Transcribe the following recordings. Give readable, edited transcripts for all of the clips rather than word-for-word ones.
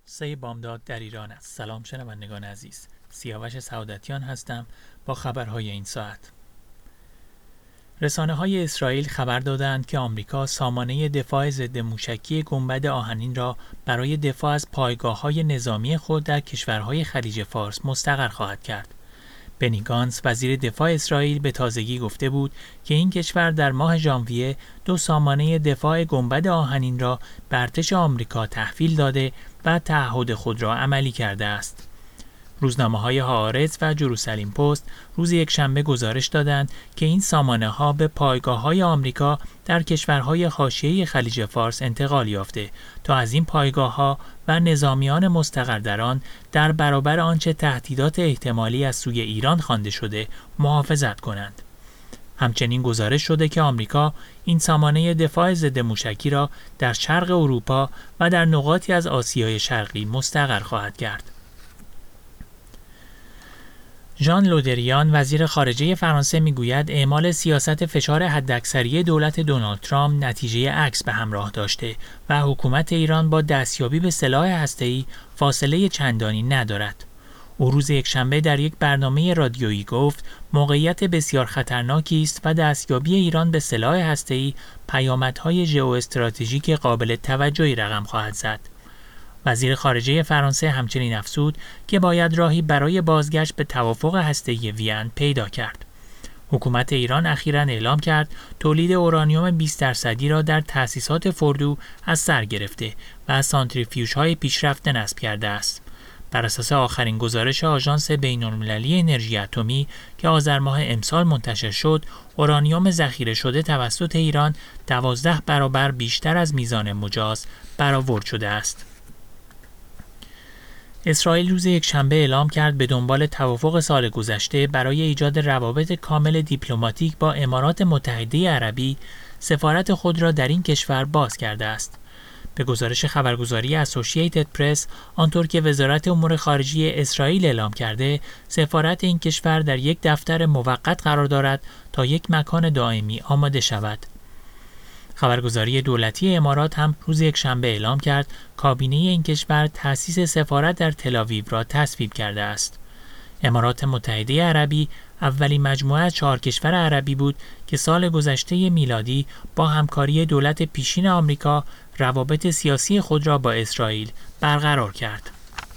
سه بامداد در ایران است. سلام شنوندگان عزیز، سیاوش سعادتیان هستم با خبرهای این ساعت. رسانه‌های اسرائیل خبر دادند که آمریکا سامانه دفاع ضد موشکی گنبد آهنین را برای دفاع از پایگاه‌های نظامی خود در کشورهای خلیج فارس مستقر خواهد کرد. بنی گانتز وزیر دفاع اسرائیل به تازگی گفته بود که این کشور در ماه ژانویه 2 سامانه دفاع گنبد آهنین را به ارتش آمریکا تحویل داده و تعهد خود را عملی کرده است. روزنامه‌های هآرتز و جروسلم پست روز یکشنبه گزارش دادند که این سامانه‌ها به پایگاه‌های آمریکا در کشورهای حاشیه‌ای خلیج فارس انتقال یافته تا از این پایگاه‌ها و نظامیان مستقر در آن در برابر آنچه تهدیدات احتمالی از سوی ایران خوانده شده محافظت کنند. همچنین گزارش شده که آمریکا این سامانه دفاع ضد موشکی را در شرق اروپا و در نقاطی از آسیای شرقی مستقر خواهد کرد. ژان لودریان وزیر خارجه فرانسه میگوید اعمال سیاست فشار حداکثری دولت دونالد ترامپ نتیجه عکس به همراه داشته و حکومت ایران با دستیابی به سلاح هسته‌ای فاصله چندانی ندارد. او روز یکشنبه در یک برنامه رادیویی گفت موقعیت بسیار خطرناکی است و دستیابی ایران به سلاح هسته‌ای پیامدهای ژئواستراتژیک قابل توجهی رقم خواهد زد. وزیر خارجه فرانسه همچنین افزود که باید راهی برای بازگشت به توافق هسته‌ای وین پیدا کرد. حکومت ایران اخیراً اعلام کرد تولید اورانیوم 20% را در تأسیسات فردو از سر گرفته و از سانتریفیوژهای پیشرفته نصب کرده است. بر اساس آخرین گزارش آژانس بین‌المللی انرژی اتمی که آذر ماه امسال منتشر شد، اورانیوم ذخیره شده توسط ایران 12 برابر بیشتر از میزان مجاز برآورد شده است. اسرائیل روز یکشنبه اعلام کرد به دنبال توافق سال گذشته برای ایجاد روابط کامل دیپلماتیک با امارات متحده عربی سفارت خود را در این کشور باز کرده است. به گزارش خبرگزاری اسوسییتد پرس، آنطور که وزارت امور خارجه اسرائیل اعلام کرده، سفارت این کشور در یک دفتر موقت قرار دارد تا یک مکان دائمی آماده شود. خبرگزاری دولتی امارات هم روز یکشنبه اعلام کرد کابینه این کشور تأسیس سفارت در تل‌آویو را تصویب کرده است. امارات متحده عربی اولین مجموعه از 4 کشور عربی بود که سال گذشته میلادی با همکاری دولت پیشین آمریکا روابط سیاسی خود را با اسرائیل برقرار کرد.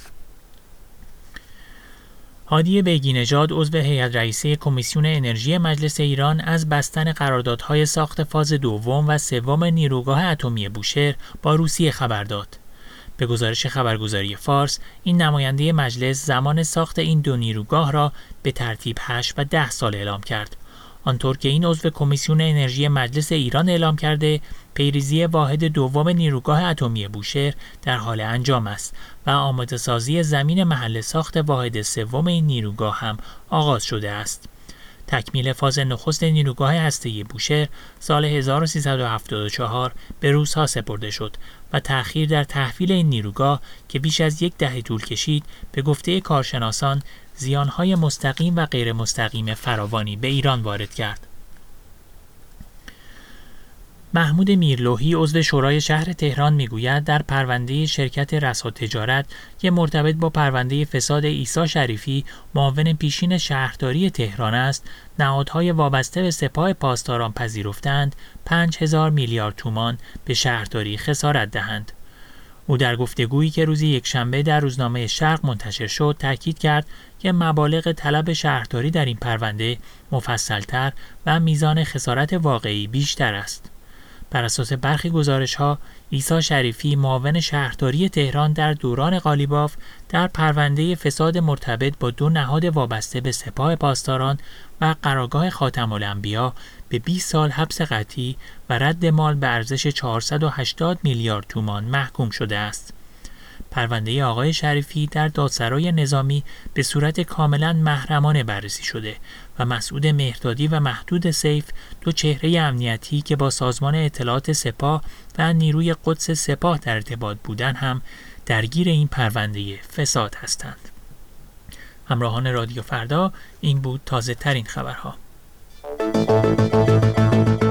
هادی بیگی نژاد عضو هیئت رئیسه کمیسیون انرژی مجلس ایران از بستن قراردادهای ساخت فاز دوم و سوم نیروگاه اتمی بوشهر با روسیه خبر داد. به گزارش خبرگزاری فارس، این نماینده مجلس زمان ساخت این 2 نیروگاه را به ترتیب 8 و 10 سال اعلام کرد. آنطور که این عضو کمیسیون انرژی مجلس ایران اعلام کرده، پیریزی واحد دوم نیروگاه اتمی بوشهر در حال انجام است و آماده سازی زمین محل ساخت واحد سوم این نیروگاه هم آغاز شده است. تکمیل فاز نخست نیروگاه هسته‌ای بوشهر سال 1374 به روس‌ها سپرده شد و تأخیر در تحویل این نیروگاه که بیش از 10 دهه طول کشید، به گفته کارشناسان زیانهای مستقیم و غیر مستقیم فراوانی به ایران وارد کرد. محمود میرلوحی عضو شورای شهر تهران میگوید در پرونده شرکت رسا تجارت که مرتبط با پرونده فساد عیسی شریفی معاون پیشین شهرداری تهران است، نهادهای وابسته به سپاه پاسداران پذیرفتند 5000 میلیارد تومان به شهرداری خسارت دهند. او در گفتگویی که روز یکشنبه در روزنامه شرق منتشر شد تاکید کرد که مبالغ طلب شهرداری در این پرونده مفصل‌تر و میزان خسارت واقعی بیشتر است. بر اساس برخی گزارش‌ها، عیسی شریفی معاون شهرداری تهران در دوران قالیباف در پرونده فساد مرتبط با 2 نهاد وابسته به سپاه پاسداران و قرارگاه خاتم‌الانبیا به 20 سال حبس قطعی و رد مال به ارزش 480 میلیارد تومان محکوم شده است. پرونده آقای شریفی در دادسرای نظامی به صورت کاملا محرمانه بررسی شده و مسعود مهردادی و محدود سیف، 2 چهره امنیتی که با سازمان اطلاعات سپاه و نیروی قدس سپاه در ارتباط بودند هم درگیر این پرونده فساد هستند. همراهان رادیو فردا، این بود تازه ترین خبرها.